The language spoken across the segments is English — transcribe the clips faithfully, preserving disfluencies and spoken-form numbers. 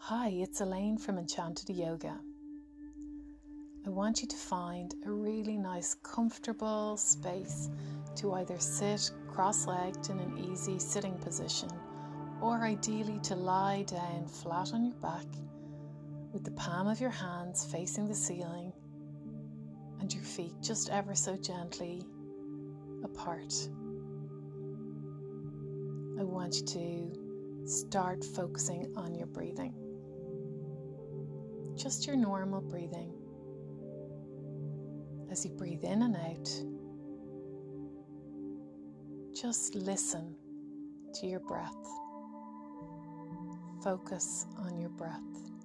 Hi, it's Elaine from Enchanted Yoga. I want you to find a really nice, comfortable space to either sit cross-legged in an easy sitting position, or ideally to lie down flat on your back with the palm of your hands facing the ceiling and your feet just ever so gently apart. I want you to start focusing on your breathing. Just your normal breathing. As you breathe in and out, just listen to your breath. Focus on your breath.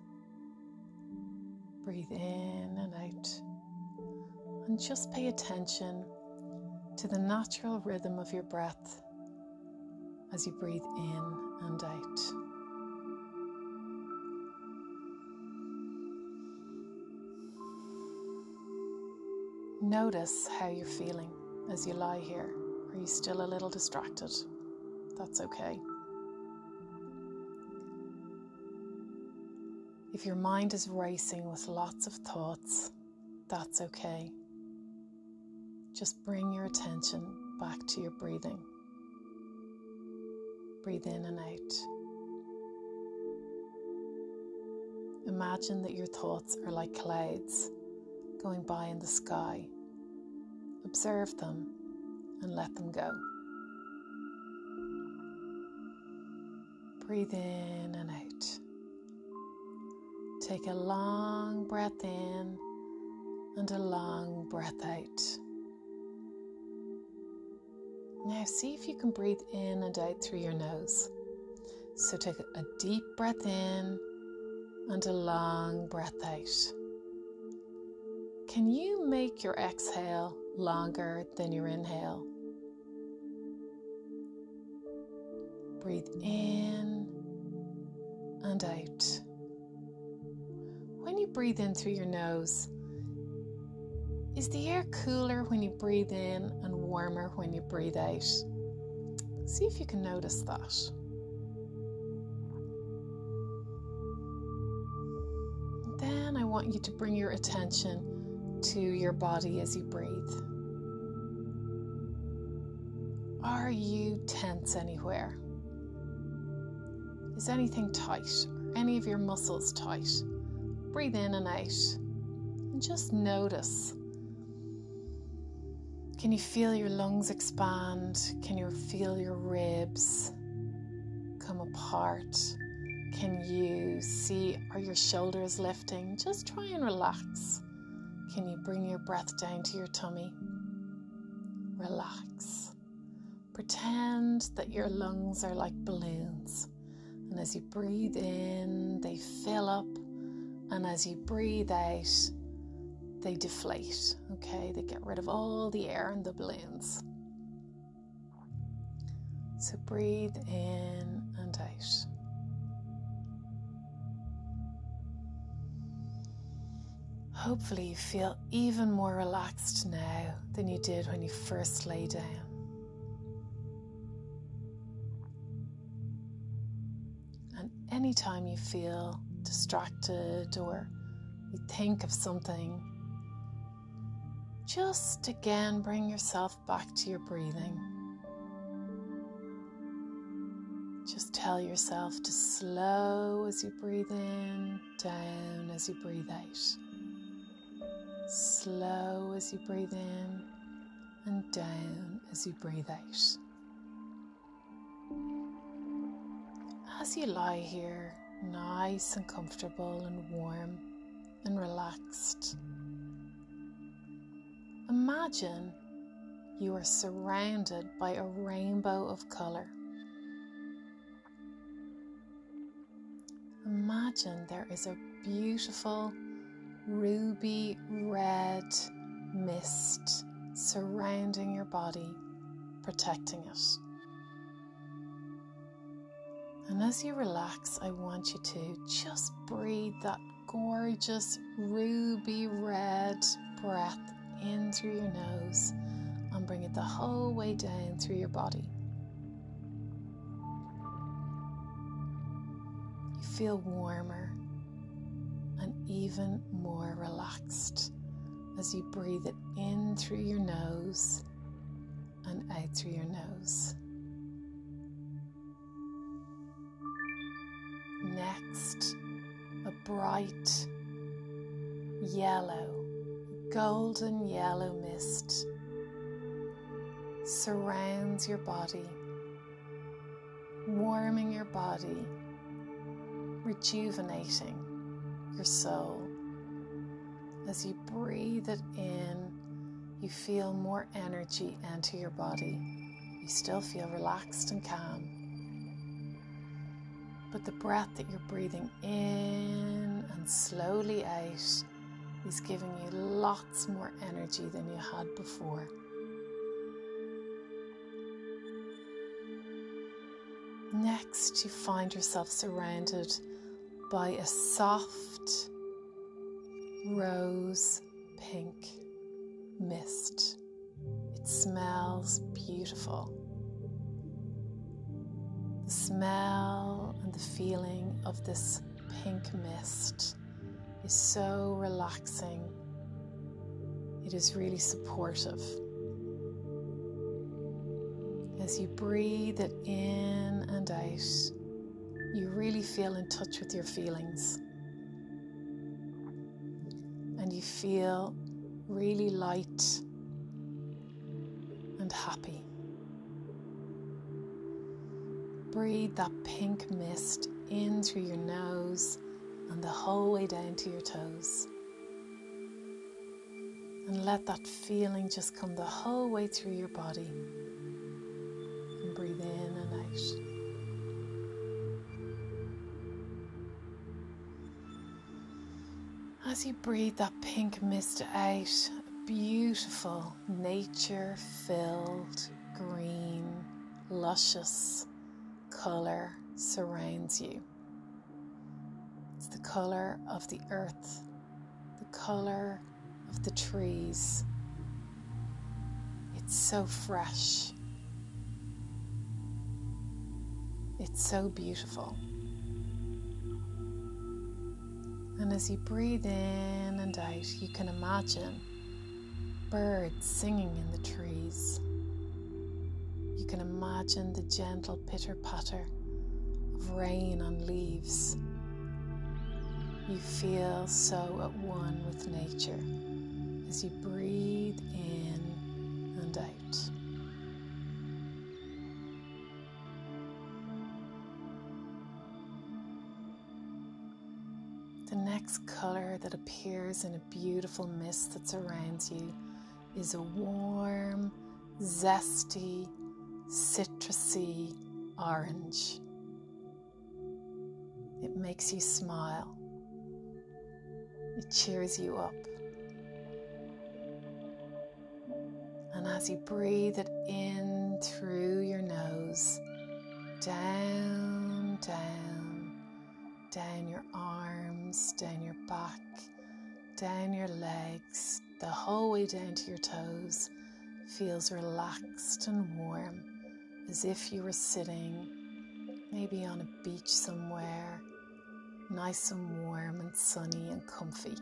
Breathe in and out. And just pay attention to the natural rhythm of your breath as you breathe in and out. Notice how you're feeling as you lie here. Are you still a little distracted? That's okay. If your mind is racing with lots of thoughts, that's okay. Just bring your attention back to your breathing. Breathe in and out. Imagine that your thoughts are like clouds going by in the sky. Observe them and let them go. Breathe in and out. Take a long breath in and a long breath out. Now see if you can breathe in and out through your nose. So take a deep breath in and a long breath out. Can you make your exhale longer than your inhale? Breathe in and out. When you breathe in through your nose, is the air cooler when you breathe in and warmer when you breathe out? See if you can notice that. Then I want you to bring your attention to your body as you breathe. Are you tense anywhere? Is anything tight? Are any of your muscles tight? Breathe in and out and just notice. Can you feel your lungs expand? Can you feel your ribs come apart? Can you see, are your shoulders lifting? Just try and relax. Can you bring your breath down to your tummy? Relax. Pretend that your lungs are like balloons. And as you breathe in, they fill up. And as you breathe out, they deflate. Okay, they get rid of all the air in the balloons. So breathe in and out. Hopefully you feel even more relaxed now than you did when you first lay down. And anytime you feel distracted or you think of something, just again bring yourself back to your breathing. Just tell yourself to slow as you breathe in, down as you breathe out. Slow as you breathe in and down as you breathe out. As you lie here, nice and comfortable and warm and relaxed, imagine you are surrounded by a rainbow of color. Imagine there is a beautiful ruby red mist surrounding your body, protecting it. And as you relax, I want you to just breathe that gorgeous ruby red breath in through your nose and bring it the whole way down through your body. you feel warmer and even more relaxed as you breathe it in through your nose and out through your nose. Next, a bright yellow, golden yellow mist surrounds your body, warming your body, rejuvenating your soul. As you breathe it in, you feel more energy enter your body. You still feel relaxed and calm. But the breath that you're breathing in and slowly out is giving you lots more energy than you had before. Next, you find yourself surrounded by a soft rose pink mist. It smells beautiful. The smell and the feeling of this pink mist is so relaxing. It is really supportive. As you breathe it in and out, you really feel in touch with your feelings. And you feel really light and happy. Breathe that pink mist in through your nose and the whole way down to your toes. And let that feeling just come the whole way through your body. And breathe in and out. As you breathe that pink mist out, a beautiful nature-filled, green, luscious colour surrounds you. It's the colour of the earth, the colour of the trees. It's so fresh. It's so beautiful. And as you breathe in and out, you can imagine birds singing in the trees. You can imagine the gentle pitter-patter of rain on leaves. You feel so at one with nature as you breathe in and out. The next colour that appears in a beautiful mist that surrounds you is a warm, zesty, citrusy orange. It makes you smile. It cheers you up. And as you breathe it in through your nose, down, down, down your arms, down your back, down your legs, the whole way down to your toes, feels relaxed and warm, as if you were sitting maybe on a beach somewhere, nice and warm and sunny and comfy.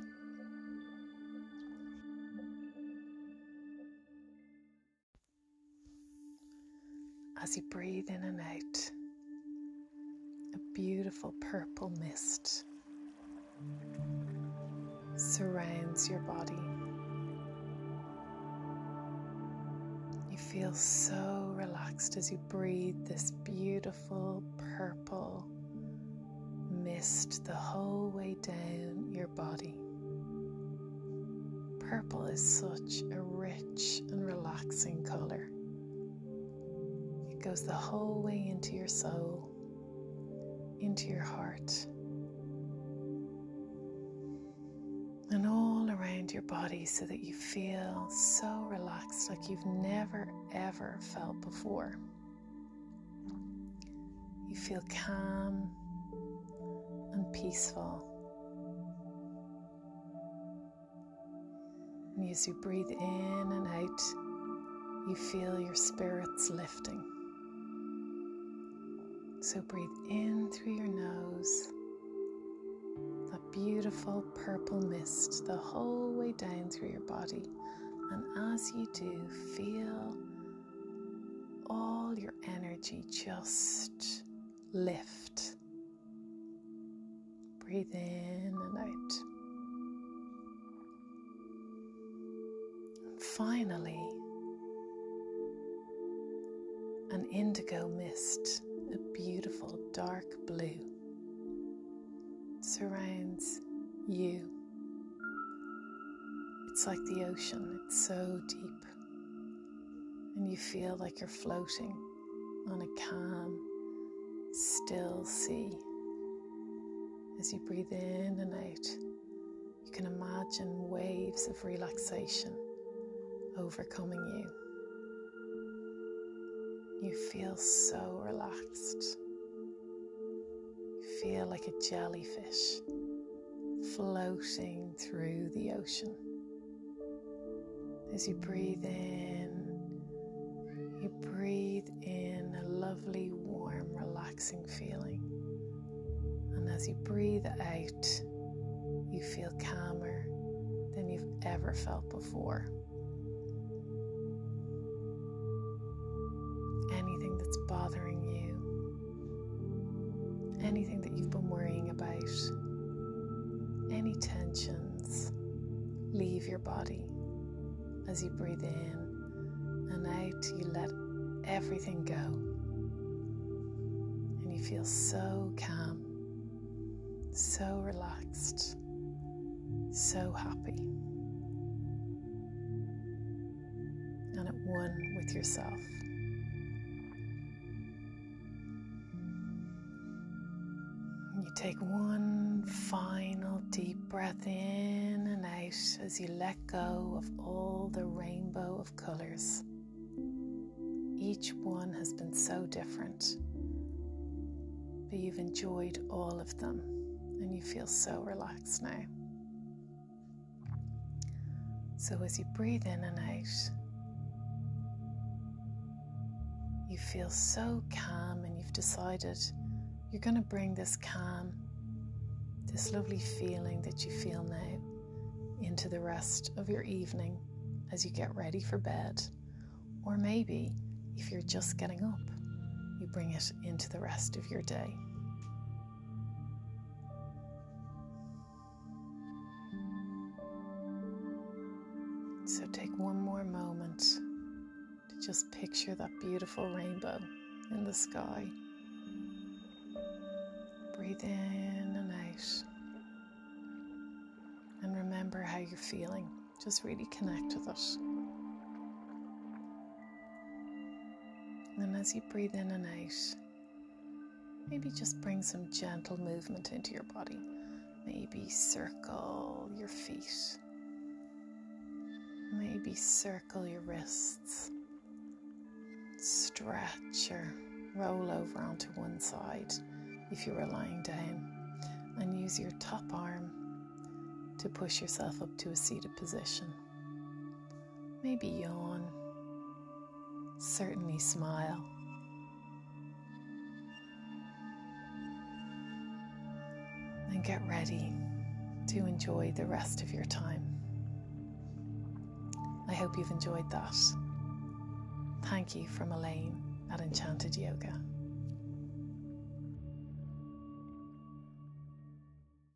As you breathe in and out, a beautiful purple mist surrounds your body. You feel so relaxed as you breathe this beautiful purple mist the whole way down your body. Purple is such a rich and relaxing color. It goes the whole way into your soul, into your heart, and all around your body, so that you feel so relaxed, like you've never ever felt before. You feel calm and peaceful. And as you breathe in and out, you feel your spirits lifting. So breathe in through your nose beautiful purple mist the whole way down through your body. And as you do, feel all your energy just lift. Breathe in and out. And finally, an indigo mist, a beautiful dark blue, surrounds you. It's like the ocean, it's so deep, and you feel like you're floating on a calm, still sea. As you breathe in and out, you can imagine waves of relaxation overcoming you. You feel so relaxed. You feel like a jellyfish floating through the ocean. As you breathe in, you breathe in a lovely, warm, relaxing feeling. And as you breathe out, you feel calmer than you've ever felt before. Anything that's bothering you, anything that you've been worrying about, any tensions, leave your body. As you breathe in and out, you let everything go. And you feel so calm, so relaxed, so happy, and at one with yourself. You take one final deep breath in and out as you let go of all the rainbow of colors. Each one has been so different, but you've enjoyed all of them and you feel so relaxed now. So as you breathe in and out, you feel so calm, and you've decided you're going to bring this calm, this lovely feeling that you feel now, into the rest of your evening as you get ready for bed. Or maybe, if you're just getting up, you bring it into the rest of your day. So take one more moment to just picture that beautiful rainbow in the sky. Breathe in and out. And remember how you're feeling. Just really connect with it. And as you breathe in and out, maybe just bring some gentle movement into your body. Maybe circle your feet. Maybe circle your wrists. Stretch or roll over onto one side if you were lying down, and use your top arm to push yourself up to a seated position. Maybe yawn, certainly smile. And get ready to enjoy the rest of your time. I hope you've enjoyed that. Thank you from Elaine at Enchanted Yoga.